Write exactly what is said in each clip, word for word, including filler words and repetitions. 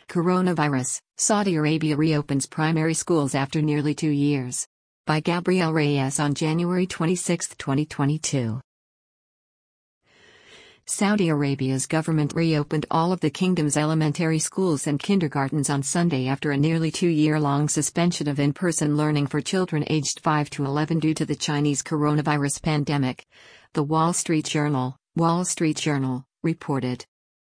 Coronavirus, Saudi Arabia reopens primary schools after nearly two years. By Gabriel Reyes on January twenty-sixth, twenty twenty-two. Saudi Arabia's government reopened all of the kingdom's elementary schools and kindergartens on Sunday after a nearly two-year-long suspension of in-person learning for children aged five to eleven due to the Chinese coronavirus pandemic. The Wall Street Journal, Wall Street Journal, reported.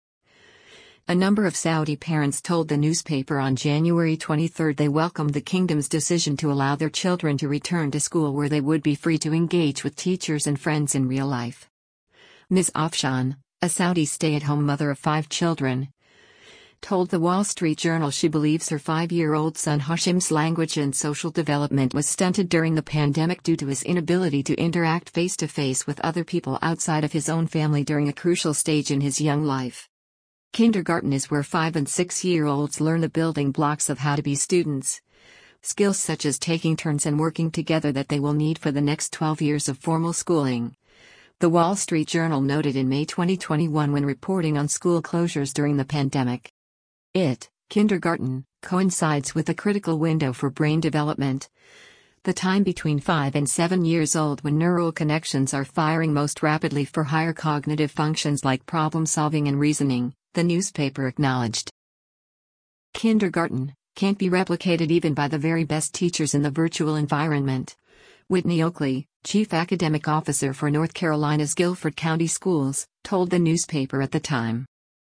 A number of Saudi parents told the newspaper on January twenty-third they welcomed the kingdom's decision to allow their children to return to school where they would be free to engage with teachers and friends in real life. Miz Afshan, a Saudi stay-at-home mother of five children, told the Wall Street Journal she believes her five-year-old son Hashim's language and social development was stunted during the pandemic due to his inability to interact face-to-face with other people outside of his own family during a crucial stage in his young life. Kindergarten is where five and six-year-olds learn the building blocks of how to be students. Skills such as taking turns and working together that they will need for the next twelve years of formal schooling. The Wall Street Journal noted in May twenty twenty-one when reporting on school closures during the pandemic. It, kindergarten, coincides with a critical window for brain development. The time between five and seven years old when neural connections are firing most rapidly for higher cognitive functions like problem-solving and reasoning, the newspaper acknowledged. Kindergarten can't be replicated even by the very best teachers in the virtual environment. Whitney Oakley, chief academic officer for North Carolina's Guilford County Schools, told the newspaper at the time.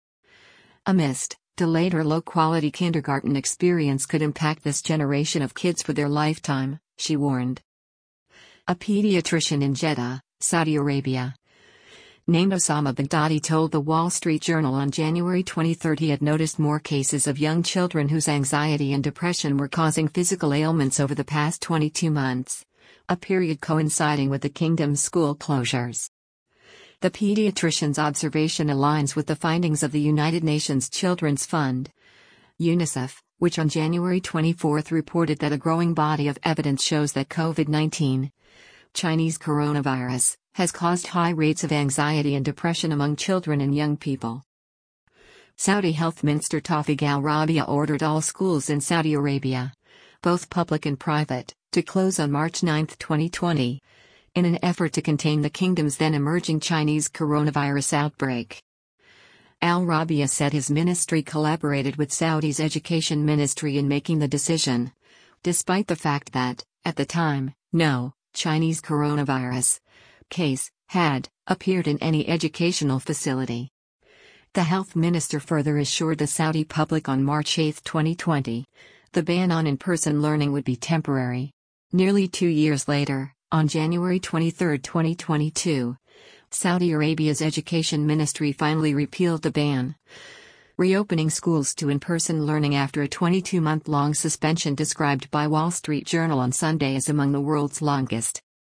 A missed, delayed or low-quality kindergarten experience could impact this generation of kids for their lifetime, she warned. A pediatrician in Jeddah, Saudi Arabia, named Osama Baghdadi told the Wall Street Journal on January twenty-third he had noticed more cases of young children whose anxiety and depression were causing physical ailments over the past twenty-two months, a period coinciding with the kingdom's school closures. The pediatrician's observation aligns with the findings of the United Nations Children's Fund, UNICEF, which on January twenty-fourth reported that a growing body of evidence shows that COVID nineteen, Chinese coronavirus, has caused high rates of anxiety and depression among children and young people. Saudi Health Minister Tawfiq al-Rabia ordered all schools in Saudi Arabia, both public and private, to close on March ninth, twenty twenty, in an effort to contain the kingdom's then-emerging Chinese coronavirus outbreak. Al-Rabia said his ministry collaborated with Saudi's education ministry in making the decision, despite the fact that, at the time, no Chinese coronavirus case had appeared in any educational facility. The health minister further assured the Saudi public on March eighth, twenty twenty, the ban on in-person learning would be temporary. Nearly two years later, on January twenty-third, twenty twenty-two, Saudi Arabia's education ministry finally repealed the ban, reopening schools to in-person learning after a twenty-two month long suspension described by Wall Street Journal on Sunday as among the world's longest.